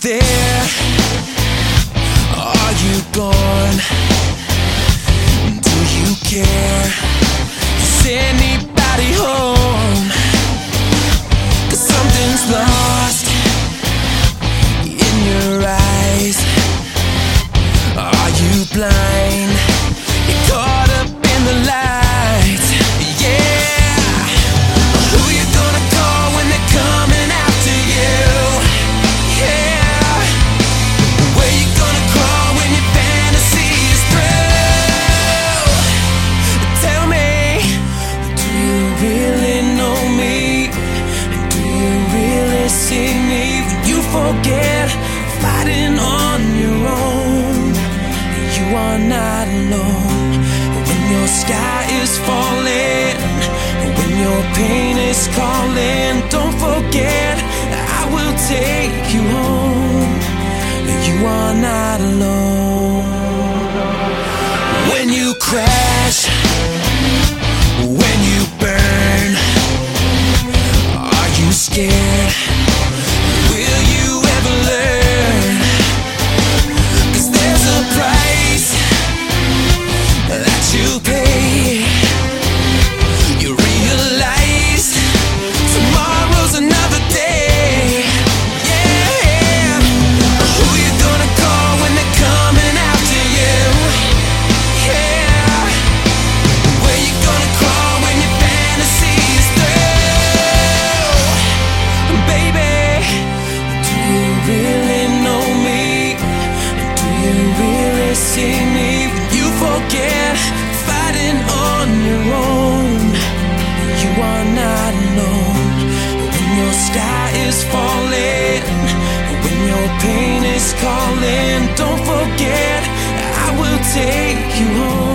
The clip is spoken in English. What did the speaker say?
there? Are you gone? Do you care? Is anybody home? 'Cause something's lost in your eyes. Are you blind? You're caught up in the lights. Yeah. Who you gonna call when they're coming after you? Yeah. Where you gonna crawl when your fantasy is through? Tell me, do you really know me? Do you really see me? When you forget fighting on your own, you are not alone. When your sky is falling, when your pain is calling, don't forget I will take you home. You are not alone. When you crash, when you burn, are you scared? Will you ever learn? 'Cause there's a price that you pay. You realize tomorrow's another day. Yeah. Who you gonna call when they're coming after you? Yeah. Where you gonna crawl when your fantasy is through? Baby, do you really know me? Do you really see me? When you forget fighting on your own, you are not alone. When your sky is falling, when your pain is calling, don't forget I will take you home.